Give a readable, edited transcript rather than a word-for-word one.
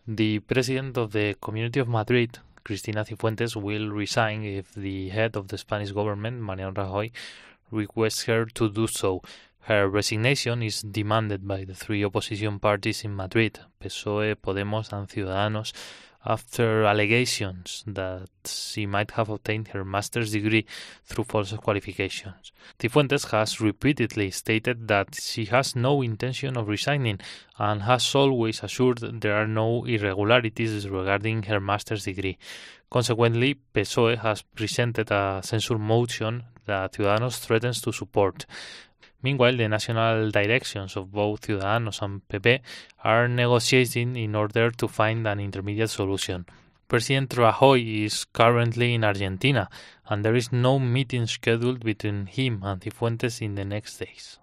The president of the Community of Madrid, Cristina Cifuentes, will resign if the head of the Spanish government, Mariano Rajoy, requests her to do so. Her resignation is demanded by the three opposition parties in Madrid, PSOE, Podemos and Ciudadanos, after allegations that she might have obtained her master's degree through false qualifications. Cifuentes has repeatedly stated that she has no intention of resigning and has always assured there are no irregularities regarding her master's degree. Consequently, PSOE has presented a censure motion that Ciudadanos threatens to support. Meanwhile, the national directions of both Ciudadanos and PP are negotiating in order to find an intermediate solution. President Rajoy is currently in Argentina, and there is no meeting scheduled between him and Cifuentes in the next days.